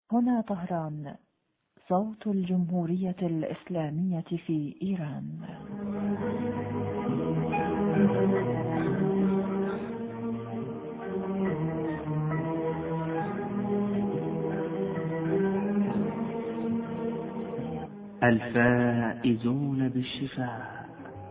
هنا طهران، صوت الجمهورية الإسلامية في إيران. الفائزون بالشفاء.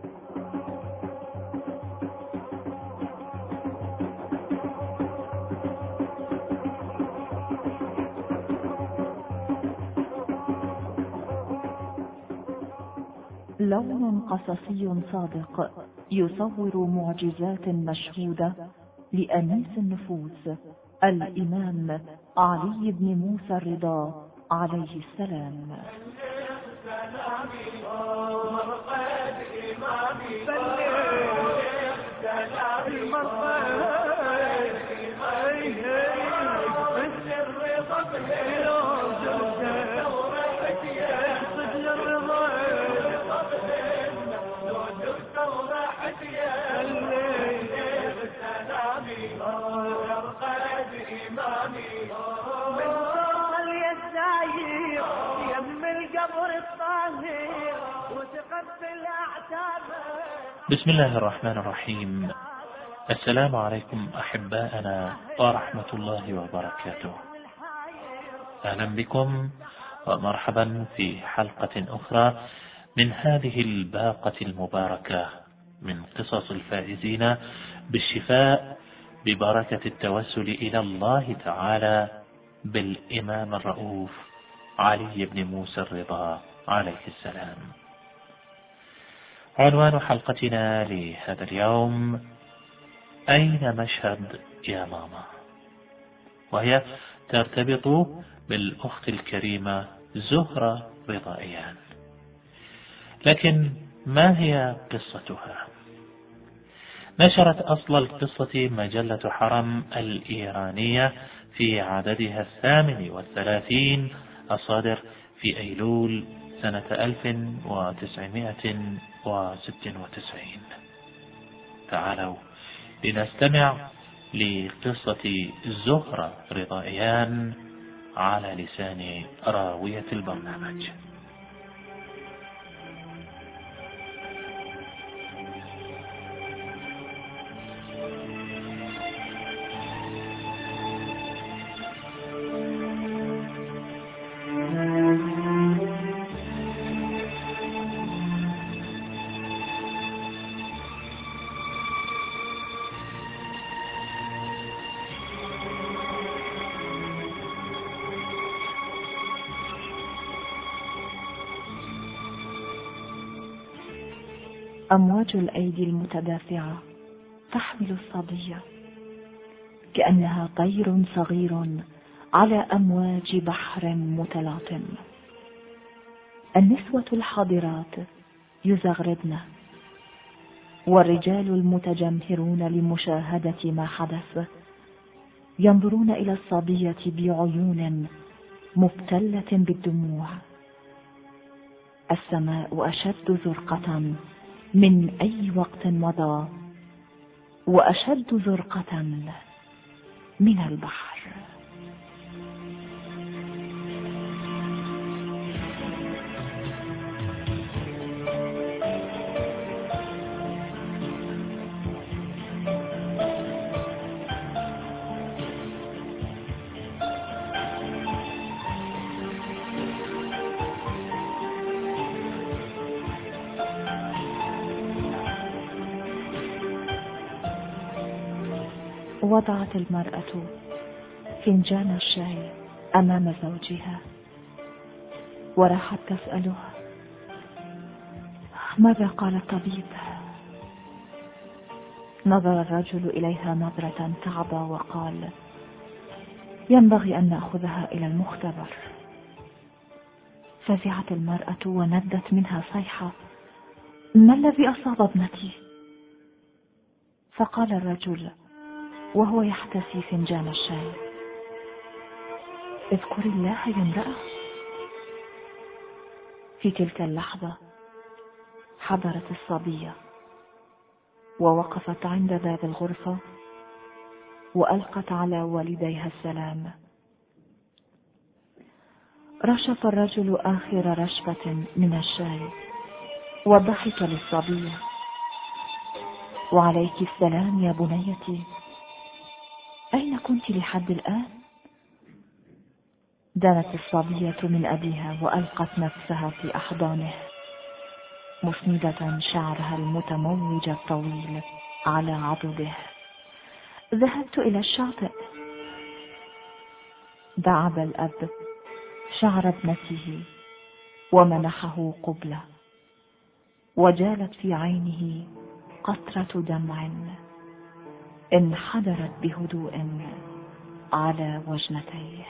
لون قصصي صادق يصور معجزات مشهودة لأنيس النفوس الإمام علي بن موسى الرضا عليه السلام. بسم الله الرحمن الرحيم. السلام عليكم أحباءنا ورحمة الله وبركاته. أهلا بكم ومرحبا في حلقة أخرى من هذه الباقة المباركة من قصص الفائزين بالشفاء ببركة التوسل إلى الله تعالى بالإمام الرؤوف علي بن موسى الرضا عليه السلام. عنوان حلقتنا لهذا اليوم: أين مشهد يا ماما؟ وهي ترتبط بالأخت الكريمة زهرة رضائيان. لكن ما هي قصتها؟ نشرت أصل القصة مجلة حرم الإيرانية في عددها 38 الصادر في أيلول سنة 1996. تعالوا لنستمع لقصة زهرة رضائيان على لسان راوية البرنامج. أمواج الأيدي المتدافعة تحمل الصبية كأنها طير صغير على أمواج بحر متلاطم. النسوة الحاضرات يزغربن، والرجال المتجمهرون لمشاهدة ما حدث ينظرون إلى الصبية بعيون مبتلة بالدموع. السماء أشد زرقة من أي وقت مضى، وأشد زرقة من البحر. وضعت المرأة فنجان الشاي أمام زوجها وراحت تسأله: ماذا قال الطبيب؟ نظر الرجل إليها نظرة صعبة وقال: ينبغي أن نأخذها إلى المختبر. فزعت المرأة وندت منها صيحة: ما الذي أصاب ابنتي؟ فقال الرجل وهو يحتسي فنجان الشاي: اذكري الله يا امرأة. في تلك اللحظة حضرت الصبية ووقفت عند باب الغرفة وألقت على والديها السلام. رشف الرجل آخر رشفة من الشاي وضحك للصبية: وعليك السلام يا بنيتي، أين كنت لحد الآن؟ دنت الصبية من أبيها وألقت نفسها في أحضانه مسندة شعرها المتموج الطويل على عضده. ذهبت إلى الشاطئ. دعب الأب شعر ابنته ومنحه قبلة، وجالت في عينه قطرة دمع انحدرت بهدوء على وجنتيه.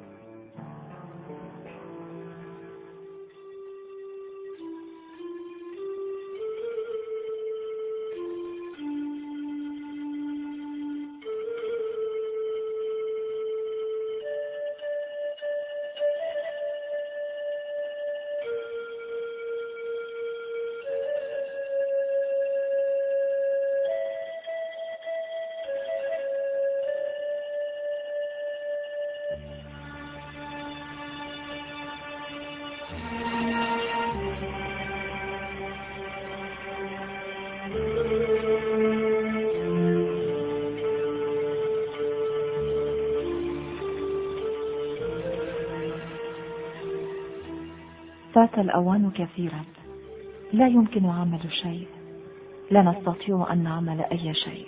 فات الأوان كثيرا، لا يمكن عمل شيء، لا نستطيع أن نعمل أي شيء.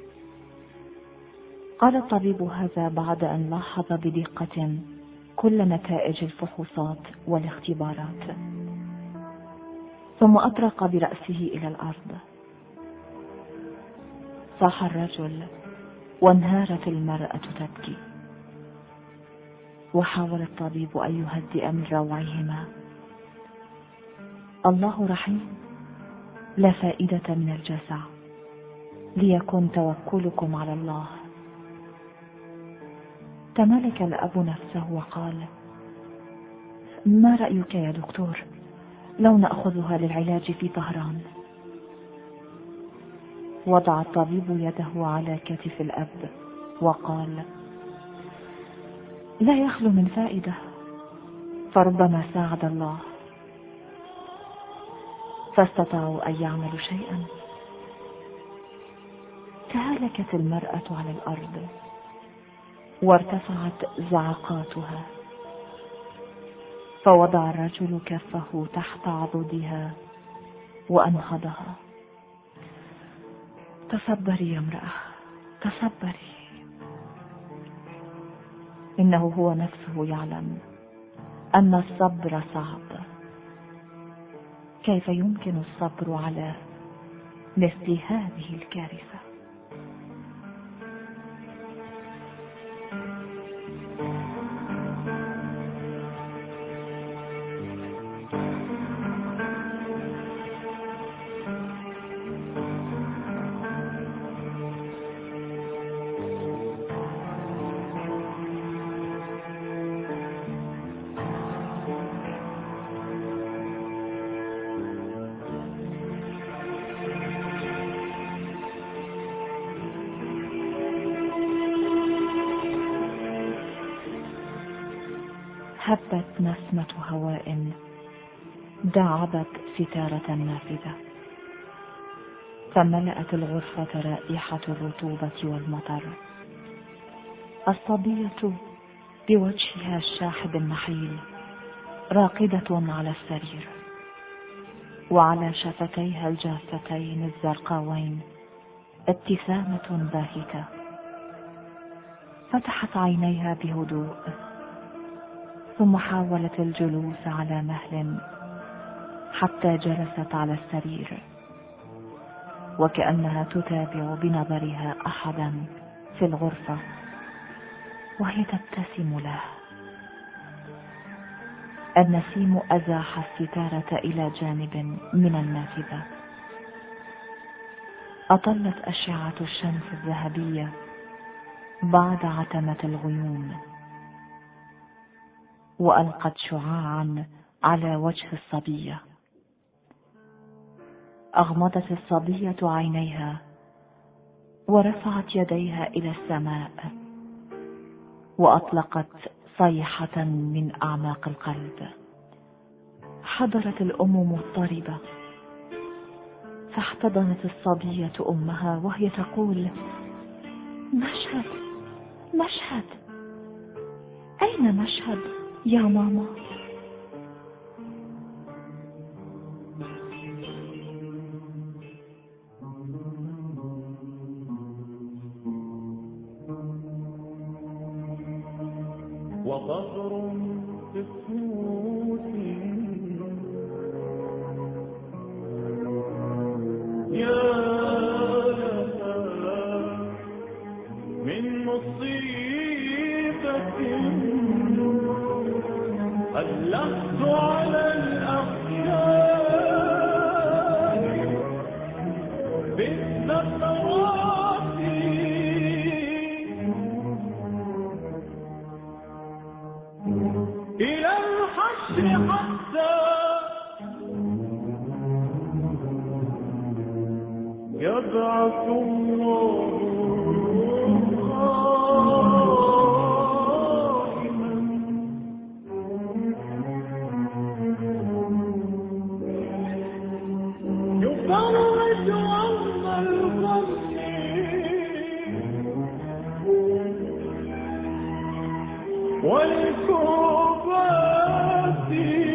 قال الطبيب هذا بعد أن لاحظ بدقة كل نتائج الفحوصات والاختبارات، ثم أطرق برأسه إلى الأرض. صاح الرجل وانهارت المرأة تبكي، وحاول الطبيب أن يهدئ من روعهما. الله رحيم، لا فائدة من الجزع، ليكن توكلكم على الله. تمالك الأب نفسه وقال: ما رأيك يا دكتور لو نأخذها للعلاج في طهران؟ وضع الطبيب يده على كتف الأب وقال: لا يخلو من فائدة، فربما ساعد الله. فاستطاعوا أن يعملوا شيئا. تهالكت المرأة على الأرض وارتفعت زعقاتها، فوضع الرجل كفه تحت عضدها وأنهضها. تصبري يا امرأة، تصبري، إنه هو نفسه يعلم أن الصبر صعب. كيف يمكن الصبر على مثل هذه الكارثة؟ هبت نسمة هواء داعبت ستارة النافذة، فملأت الغرفة رائحة الرطوبة والمطر. الصبية بوجهها الشاحب النحيل راقدة على السرير، وعلى شفتيها الجافتين الزرقاوين ابتسامة باهتة. فتحت عينيها بهدوء، ثم حاولت الجلوس على مهل حتى جلست على السرير، وكأنها تتابع بنظرها أحدا في الغرفة وهي تبتسم له. النسيم أزاح الستارة إلى جانب من النافذة. أطلت أشعة الشمس الذهبية بعد عتمة الغيوم، وألقت شعاعا على وجه الصبية. أغمضت الصبية عينيها ورفعت يديها إلى السماء، وأطلقت صيحة من أعماق القلب. حضرت الأم مضطربة، فاحتضنت الصبية أمها وهي تقول: مشهد، مشهد، أين مشهد يا ماما؟ وقبر في الصوت يا لها من مصيبة ألحت على الأحياء بالذكرات إلى الحشر حتى يبعث الله قائما يفرج عن الغم والكربات.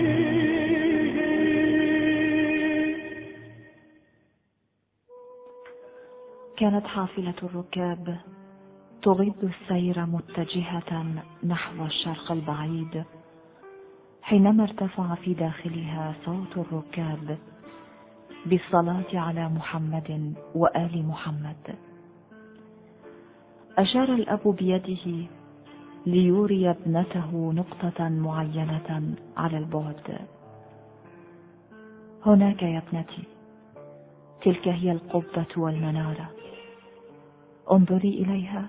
كانت حافلة الركاب تغض السير متجهة نحو الشرق البعيد، حينما ارتفع في داخلها صوت الركاب بالصلاة على محمد وآل محمد. أشار الأب بيده ليوري ابنته نقطة معينة على البعد. هناك يا ابنتي، تلك هي القبة والمنارة، انظري إليها.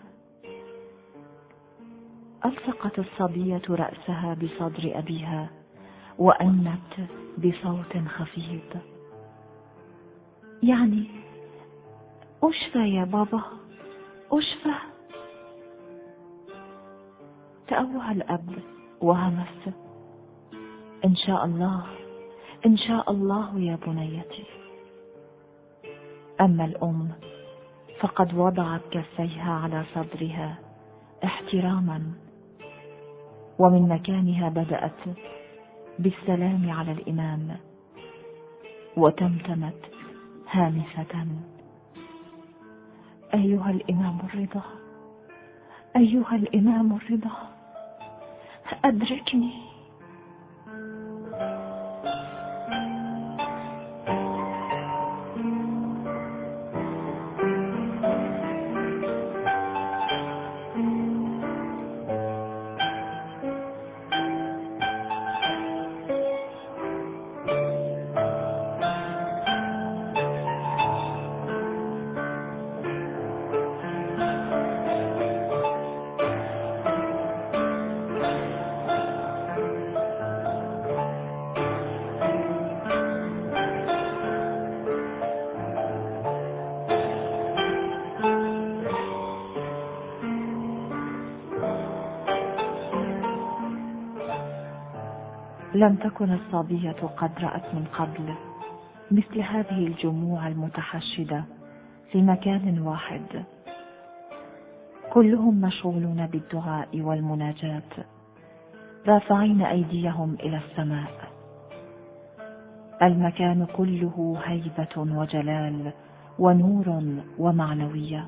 ألصقت الصبية رأسها بصدر أبيها وأنت بصوت خفيض: يعني أشفى يا بابا، أشفى. تأوه الأب وهمس: إن شاء الله، إن شاء الله يا بنيتي. أما الأم فقد وضعت كفيها على صدرها احتراما، ومن مكانها بدأت بالسلام على الإمام، وتمتمت هامسة: أيها الإمام الرضا، أيها الإمام الرضا، أدركني. لم تكن الصبية قد رأت من قبل مثل هذه الجموع المتحشدة في مكان واحد، كلهم مشغولون بالدعاء والمناجاة، رافعين أيديهم إلى السماء. المكان كله هيبة وجلال ونور ومعنوية.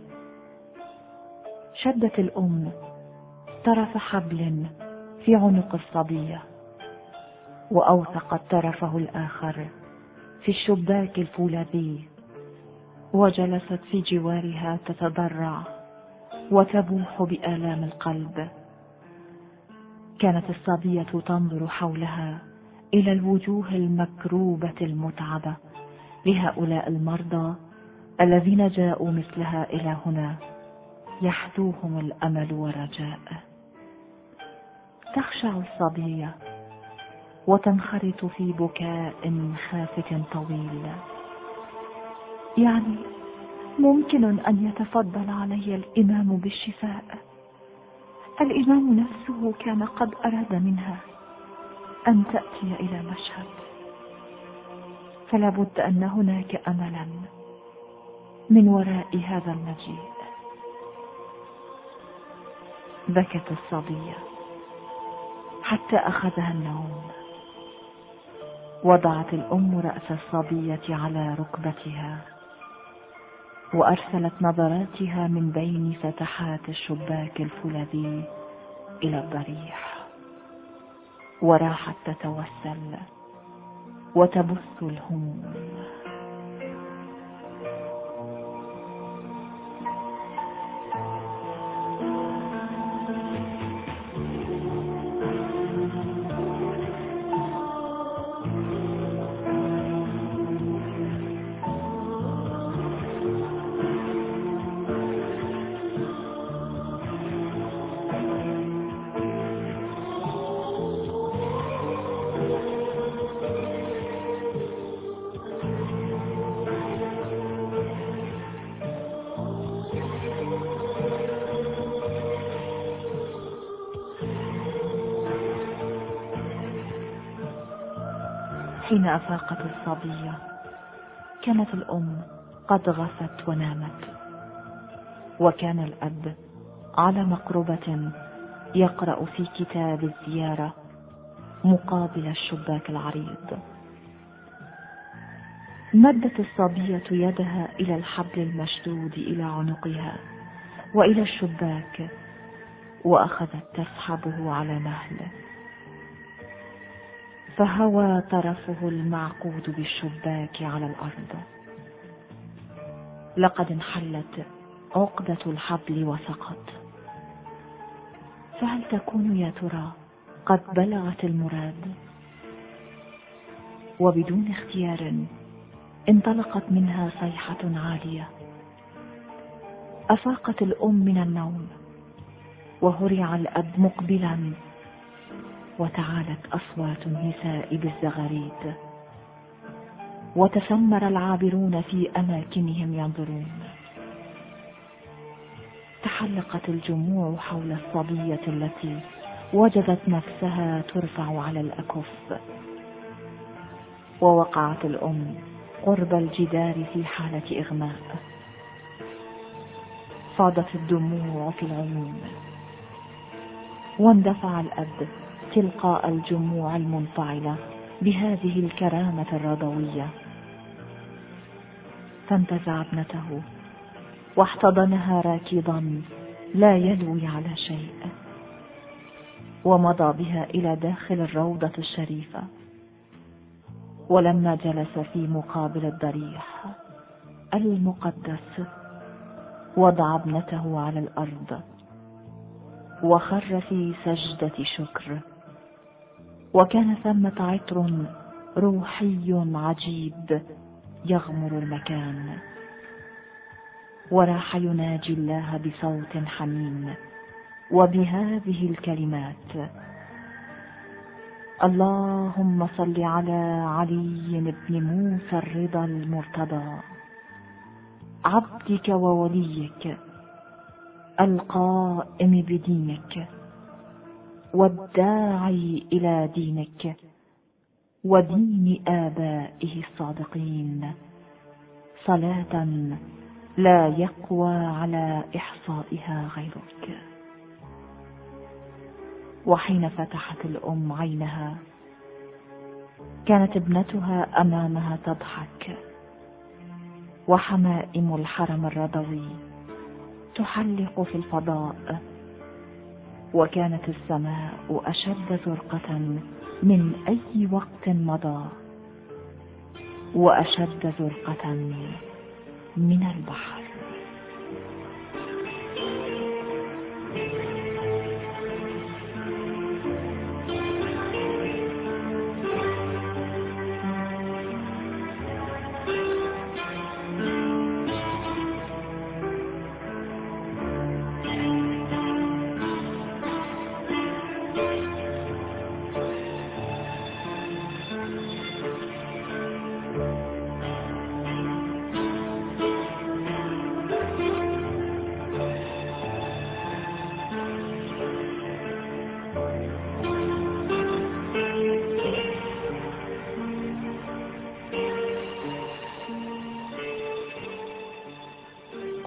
شدت الأم طرف حبل في عنق الصبية، وأوثقت طرفه الآخر في الشباك الفولاذي، وجلست في جوارها تتضرع وتبوح بآلام القلب. كانت الصبية تنظر حولها إلى الوجوه المكروبة المتعبة لهؤلاء المرضى الذين جاءوا مثلها إلى هنا يحدوهم الأمل والرجاء. تخشع الصبية وتنخرط في بكاء خافت طويل. يعني ممكن أن يتفضل علي الإمام بالشفاء، الإمام نفسه كان قد أراد منها أن تأتي إلى مشهد، فلا بد أن هناك أملا من وراء هذا المجيء. بكت الصبية حتى أخذها النوم. وضعت الأم رأس الصبية على ركبتها، وأرسلت نظراتها من بين فتحات الشباك الفولاذي إلى الضريح، وراحت تتوسل وتبث الهموم. حين أفاقت الصبية كانت الأم قد غفت ونامت، وكان الأب على مقربة يقرأ في كتاب الزيارة مقابل الشباك العريض. مدت الصبية يدها إلى الحبل المشدود إلى عنقها وإلى الشباك، وأخذت تسحبه على مهل، فهوى طرفه المعقود بالشباك على الأرض. لقد انحلت عقدة الحبل وسقط. فهل تكون يا ترى قد بلغت المراد؟ وبدون اختيار انطلقت منها صيحة عالية. أفاقت الأم من النوم، وهرع الأب مقبلا، وتعالت أصوات النساء بالزغاريد، وتسمر العابرون في أماكنهم ينظرون. تحلقت الجموع حول الصبية التي وجدت نفسها ترفع على الأكف، ووقعت الأم قرب الجدار في حالة إغماء. فاضت الدموع في العيون، واندفع الأب تلقاء الجموع المنفعلة بهذه الكرامة الرضوية، فانتزع ابنته واحتضنها راكضا لا يلوي على شيء، ومضى بها إلى داخل الروضة الشريفة. ولما جلس في مقابل الضريح المقدس وضع ابنته على الأرض وخر في سجدة شكر. وكان ثمة عطر روحي عجيب يغمر المكان، وراح يناجي الله بصوت حميم وبهذه الكلمات: اللهم صل على علي بن موسى الرضا المرتضى، عبدك ووليك القائم بدينك والداعي إلى دينك ودين آبائه الصادقين، صلاة لا يقوى على إحصائها غيرك. وحين فتحت الأم عينها كانت ابنتها أمامها تضحك، وحمائم الحرم الرضوي تحلق في الفضاء، وكانت السماء أشد زرقة من أي وقت مضى، وأشد زرقة من البحر.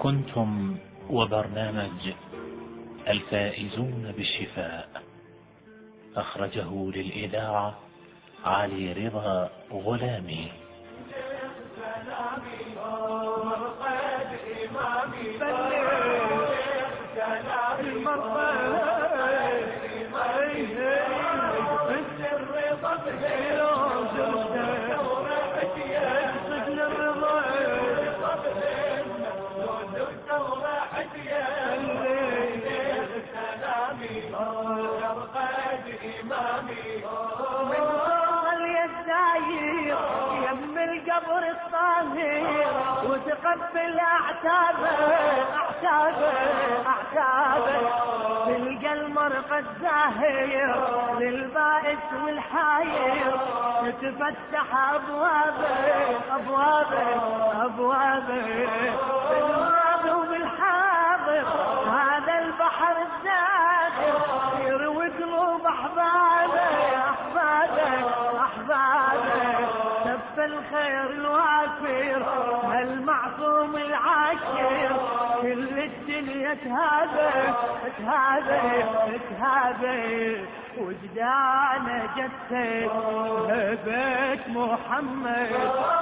كنتم وبرنامج الفائزون بالشفاء، أخرجه للإذاعة علي رضا غلامي. يم القبر الطاهر وتقبل أعتابه تلقى المرقى الزاهر للبائس والحاير تتفتح أبوابه بالحاضر هذا البحر الزاخر يروي قلوب أحبابه سف الخير الوافر هالمعصوم العاشر كل الدنيا تهابه وجدانه جسد بيت محمد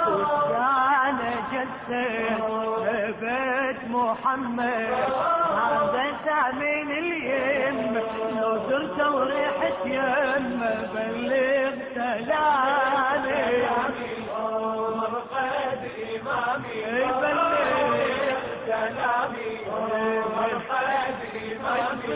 هذا سامين اليم لو زرت وريحة يم بلغ سلامي مرقد إمامي بلغ سلامي مرقد إمامي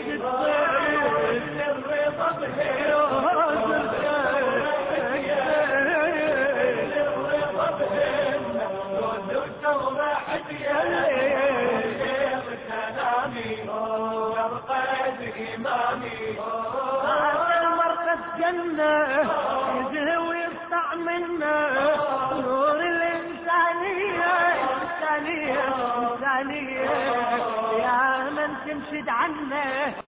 هذا المرقد جنة يزهي ويقطع منه نور الإنسانية يا من تمشد عنه